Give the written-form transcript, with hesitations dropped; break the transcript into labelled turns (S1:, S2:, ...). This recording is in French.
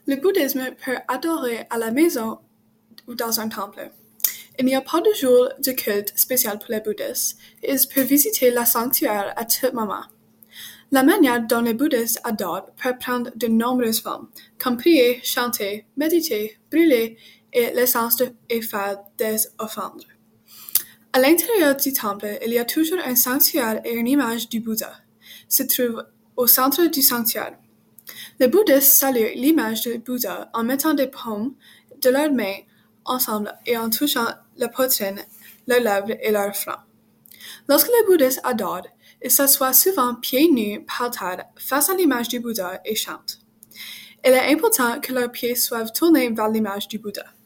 S1: Le bouddhisme peut adorer à la maison ou dans un temple. Il n'y a pas de jour de culte spécial pour les bouddhistes. Ils peuvent visiter le sanctuaire à tout moment. La manière dont les bouddhistes adorent peut prendre de nombreuses formes, comme prier, chanter, méditer, brûler et l'essence et faire des offrandes. À l'intérieur du temple, il y a toujours un sanctuaire et une image du Bouddha se trouve au centre du sanctuaire. Les bouddhistes saluent l'image du Bouddha en mettant des paumes de leurs mains ensemble et en touchant la poitrine, leurs lèvres et leur front. Lorsque les bouddhistes adorent, ils s'assoient souvent pieds nus par terre face à l'image du Bouddha et chantent. Il est important que leurs pieds soient tournés vers l'image du Bouddha.